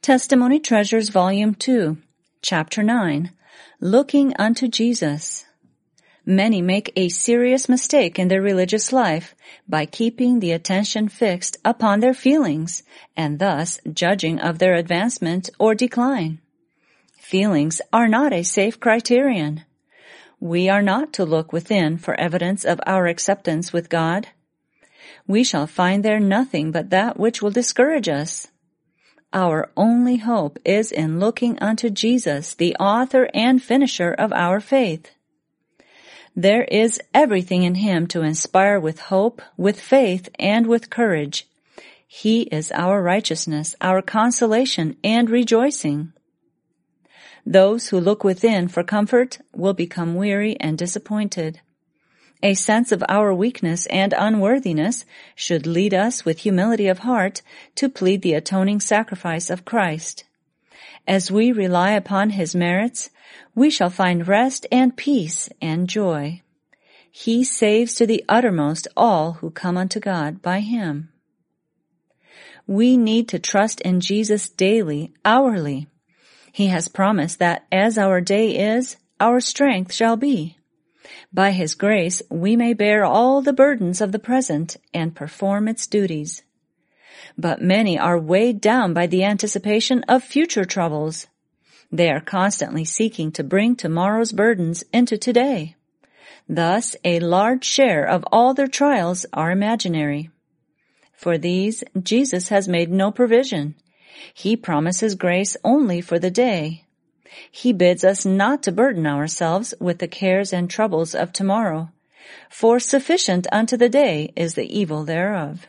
Testimony Treasures Volume 2, Chapter 9, Looking unto Jesus. Many make a serious mistake in their religious life by keeping the attention fixed upon their feelings and thus judging of their advancement or decline. Feelings are not a safe criterion. We are not to look within for evidence of our acceptance with God. We shall find there nothing but that which will discourage us. Our only hope is in looking unto Jesus, the author and finisher of our faith. There is everything in Him to inspire with hope, with faith, and with courage. He is our righteousness, our consolation, and rejoicing. Those who look within for comfort will become weary and disappointed. A sense of our weakness and unworthiness should lead us with humility of heart to plead the atoning sacrifice of Christ. As we rely upon His merits, we shall find rest and peace and joy. He saves to the uttermost all who come unto God by Him. We need to trust in Jesus daily, hourly. He has promised that as our day is, our strength shall be. By His grace, we may bear all the burdens of the present and perform its duties. But many are weighed down by the anticipation of future troubles. They are constantly seeking to bring tomorrow's burdens into today. Thus, a large share of all their trials are imaginary. For these, Jesus has made no provision. He promises grace only for the day. He bids us not to burden ourselves with the cares and troubles of tomorrow, for sufficient unto the day is the evil thereof.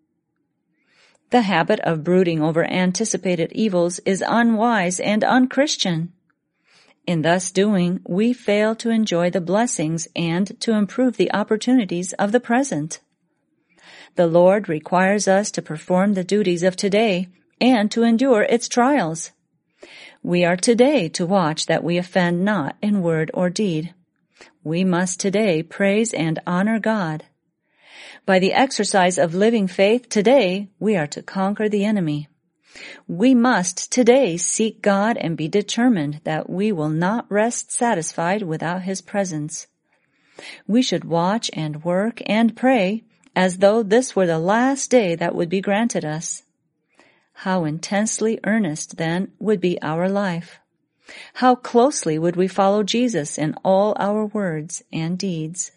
The habit of brooding over anticipated evils is unwise and unchristian. In thus doing, we fail to enjoy the blessings and to improve the opportunities of the present. The Lord requires us to perform the duties of today and to endure its trials. We are today to watch that we offend not in word or deed. We must today praise and honor God. By the exercise of living faith today, we are to conquer the enemy. We must today seek God and be determined that we will not rest satisfied without His presence. We should watch and work and pray as though this were the last day that would be granted us. How intensely earnest, then, would be our life. How closely would we follow Jesus in all our words and deeds.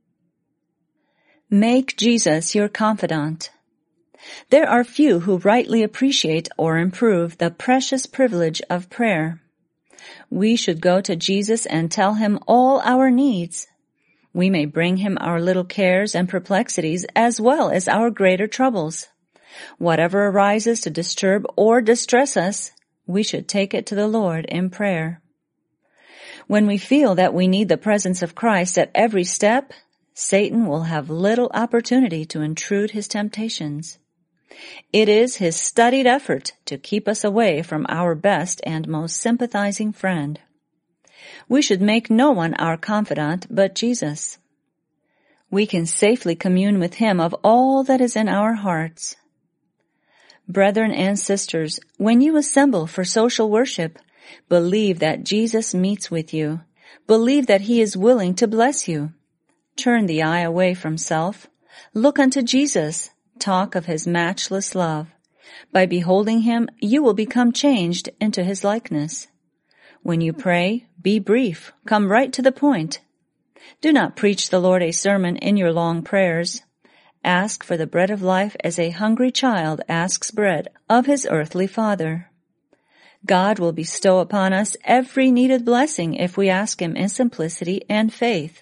Make Jesus your confidant. There are few who rightly appreciate or improve the precious privilege of prayer. We should go to Jesus and tell Him all our needs. We may bring Him our little cares and perplexities as well as our greater troubles. Whatever arises to disturb or distress us, we should take it to the Lord in prayer. When we feel that we need the presence of Christ at every step, Satan will have little opportunity to intrude his temptations. It is his studied effort to keep us away from our best and most sympathizing friend. We should make no one our confidant but Jesus. We can safely commune with Him of all that is in our hearts. Brethren and sisters, when you assemble for social worship, believe that Jesus meets with you. Believe that He is willing to bless you. Turn the eye away from self. Look unto Jesus. Talk of His matchless love. By beholding Him, you will become changed into His likeness. When you pray, be brief. Come right to the point. Do not preach the Lord a sermon in your long prayers. Ask for the bread of life as a hungry child asks bread of his earthly father. God will bestow upon us every needed blessing if we ask Him in simplicity and faith.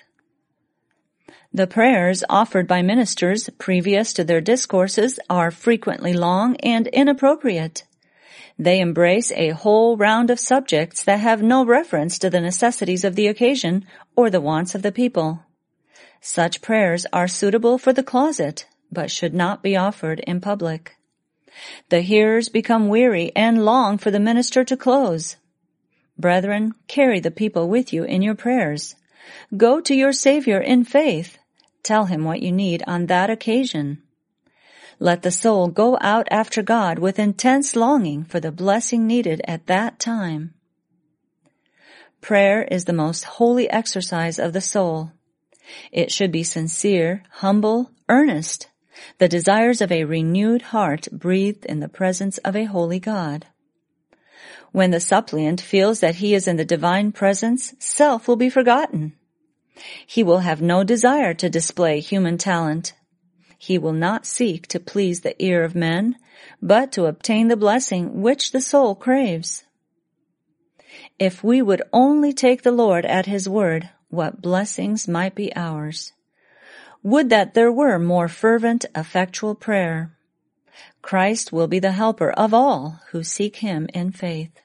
The prayers offered by ministers previous to their discourses are frequently long and inappropriate. They embrace a whole round of subjects that have no reference to the necessities of the occasion or the wants of the people. Such prayers are suitable for the closet, but should not be offered in public. The hearers become weary and long for the minister to close. Brethren, carry the people with you in your prayers. Go to your Savior in faith. Tell Him what you need on that occasion. Let the soul go out after God with intense longing for the blessing needed at that time. Prayer is the most holy exercise of the soul. It should be sincere, humble, earnest, the desires of a renewed heart breathed in the presence of a holy God. When the suppliant feels that he is in the divine presence, self will be forgotten. He will have no desire to display human talent. He will not seek to please the ear of men, but to obtain the blessing which the soul craves. If we would only take the Lord at His word, what blessings might be ours. Would that there were more fervent, effectual prayer. Christ will be the helper of all who seek Him in faith.